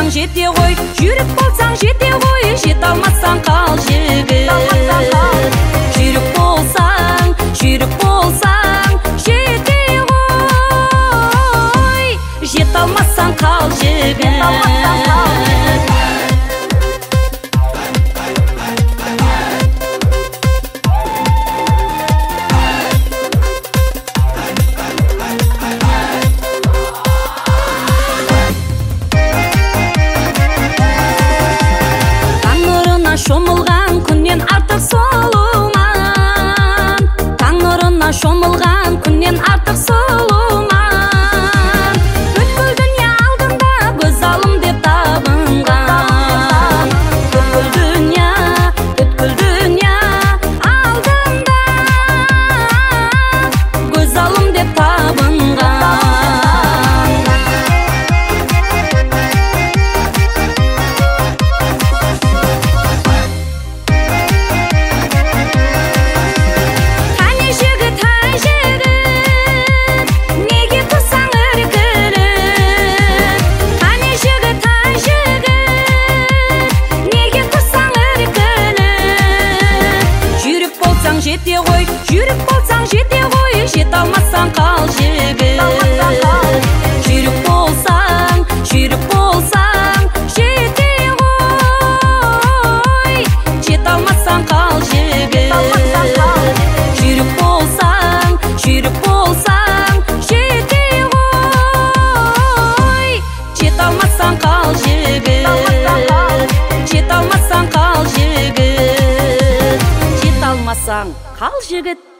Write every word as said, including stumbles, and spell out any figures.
жете ғой, жүріп болсаң жете ғой, жете алмасаң қал жігіт. Жүріп болсаң, жүріп болсаң жете ғой, жете алмасаң қал жігіт. Шомылған күннен артық сұлуман, таң нұрына шомылған күннен артық сұлуман. Бүткіл дүние алдында көз алым деп табынған, бүткіл дүние, бүткіл дүние алдында көз алым деп табынған. Жете ғой, жүріп болсаң жете ғой, жете алмасаң қал жігіт. Жүріп болсаң, жүріп болсаң жете ғой, жете алмасаң қал жігіт. Жүріп болсаң, жүріп болсаң жете ғой, жете алмасаң қал жігіт. Жете алмасаң қал жігіт. Алмасаң қал жігіт.